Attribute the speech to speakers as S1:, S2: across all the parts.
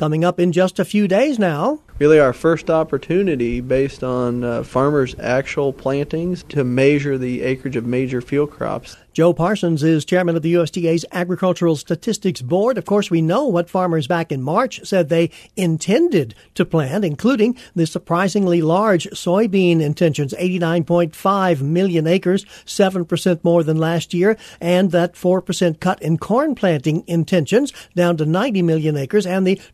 S1: coming up in just a few days now.
S2: Really our first opportunity based on farmers' actual plantings to measure the acreage of major field crops.
S1: Joe Parsons is chairman of the USDA's Agricultural Statistics Board. Of course, we know what farmers back in March said they intended to plant, including the surprisingly large soybean intentions, 89.5 million acres, 7% more than last year, and that 4% cut in corn planting intentions down to 90 million acres, and the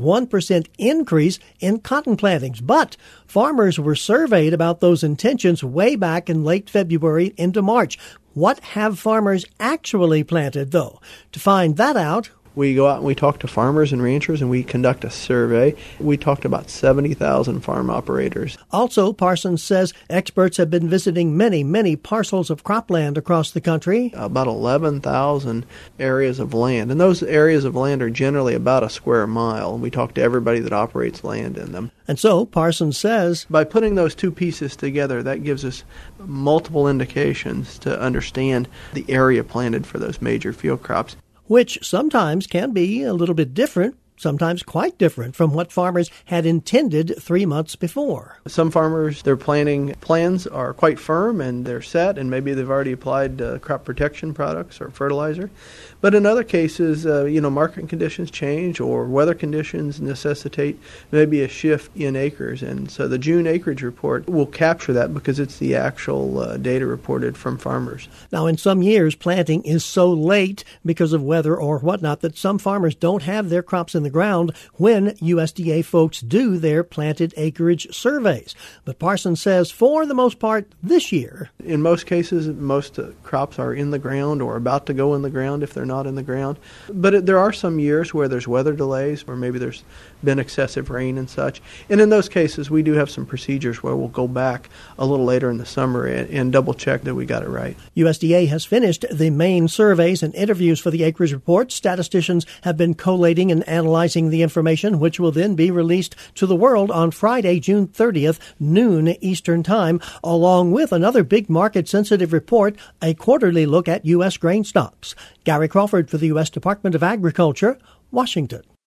S1: 21% increase in cotton plantings. But farmers were surveyed about those intentions way back in late February into March. What have farmers actually planted, though? To find that out,
S2: we go out and we talk to farmers and ranchers and we conduct a survey. We talked to about 70,000 farm operators.
S1: Also, Parsons says experts have been visiting many parcels of cropland across the country.
S2: About 11,000 areas of land. And those areas of land are generally about a square mile. And we talk to everybody that operates land in them.
S1: And so, Parsons says,
S2: by putting those two pieces together, that gives us multiple indications to understand the area planted for those major field crops,
S1: which sometimes can be a little bit different, sometimes quite different from what farmers had intended 3 months before.
S2: Some farmers, their planting plans are quite firm and they're set, and maybe they've already applied crop protection products or fertilizer. But in other cases, market conditions change or weather conditions necessitate maybe a shift in acres. And so the June acreage report will capture that because it's the actual data reported from farmers.
S1: Now, in some years, planting is so late because of weather or whatnot that some farmers don't have their crops in the ground when USDA folks do their planted acreage surveys. But Parsons says for the most part this year,
S2: in most cases, most crops are in the ground or about to go in the ground if they're not in the ground. But there are some years where there's weather delays, where maybe there's been excessive rain and such. And in those cases, we do have some procedures where we'll go back a little later in the summer and double check that we got it right.
S1: USDA has finished the main surveys and interviews for the acreage report. Statisticians have been collating and analyzing the information, which will then be released to the world on Friday, June 30th, noon Eastern Time, along with another big market-sensitive report, a quarterly look at U.S. grain stocks. Gary Crawford for the U.S. Department of Agriculture, Washington.